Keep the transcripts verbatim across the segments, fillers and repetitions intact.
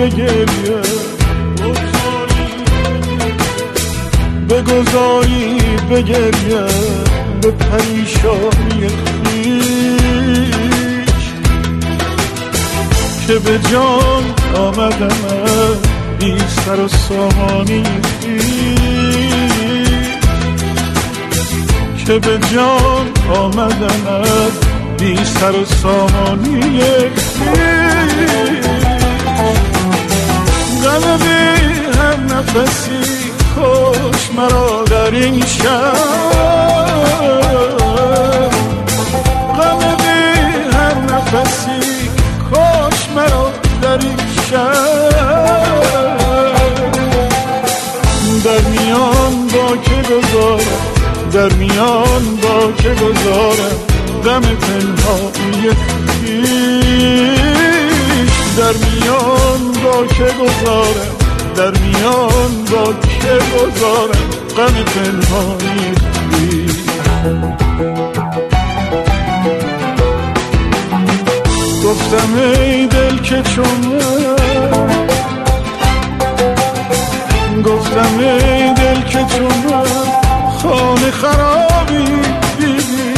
به گریه، بگذارید به گریه به پریشانی خویش که به جان آمدم بی سر و سامانی خویش، که به جان آمدم بی سر و سامانی خویش. غم بی هر نفسی کش مرا در این شب، غم بی هر نفسی کش مرا در این شب. در میان با که گذارم، در میان با که گذارم غم پنهانی خویش، در میان با که گذارم، در میان با که گذارم غم پنهانی خویش. گفتم ای دل که چون من، گفتم ای دل که چون من خانه خرابی دیدی،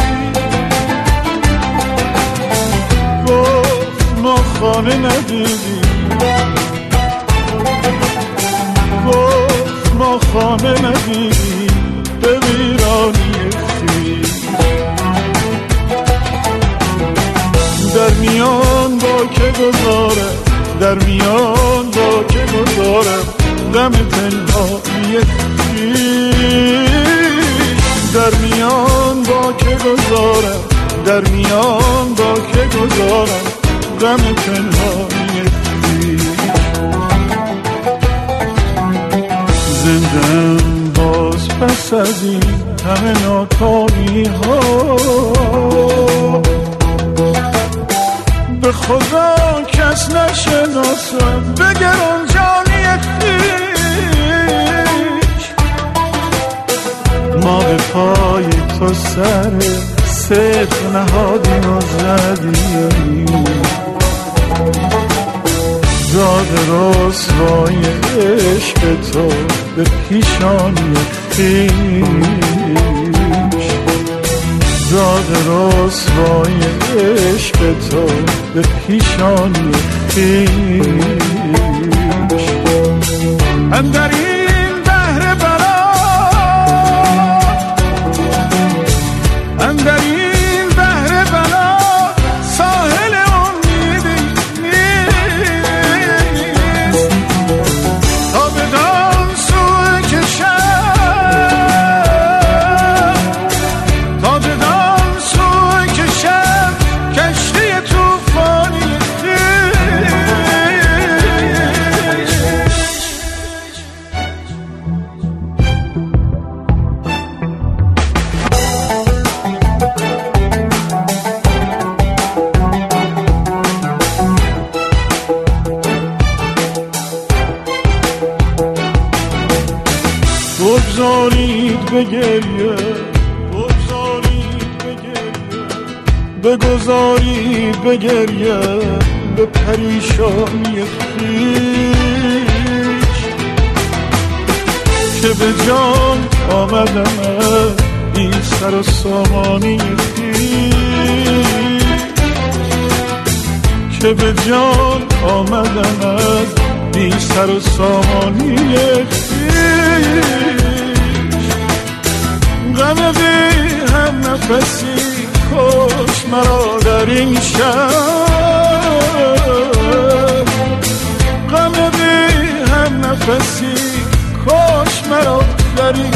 گفت ما خانه ندیدی، گفت ما خانه ندیدی به ویرانی خویش. در میان با که گذارم، در میان با که گذارم غم پنهانی خویش، در میان با که گذارم، در میان با که گذارم غم پنهانی خویش. زندم باز پس از این همه ناکامی ها، به خدا کس نشناسم به گران جانی خویش. ما به پای تو سر صدق نهادیم و زدیم، داد رسوای عشق تو به پیشانی خویش، داد رسوای عشق تو به پیشانی خویش. اندر این بحر بلا، اندر این بحر بلا ساحل امیدی نیست، تا بدان سوی کشم، تا بدان سوی کشم کشتی توفانی بگذارید به گریه، بگذارید به گریه، بگذارید به گریه به پریشانی خویش که به جان آمدم این سر و سامانی خویش، که به جان آمدم این سر و سامانی خویش. غم بی هم نفسی کش مرا در این شب، غم بی هم نفسی کش مرا در این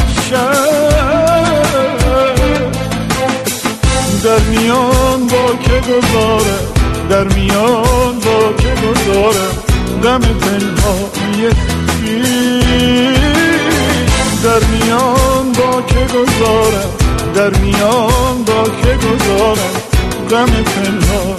شب. در میان با که گذارم، در میان با که گذارم غم پنهانی خویش، در میان با که گذارم، در میان با که گذارم غم پنهانی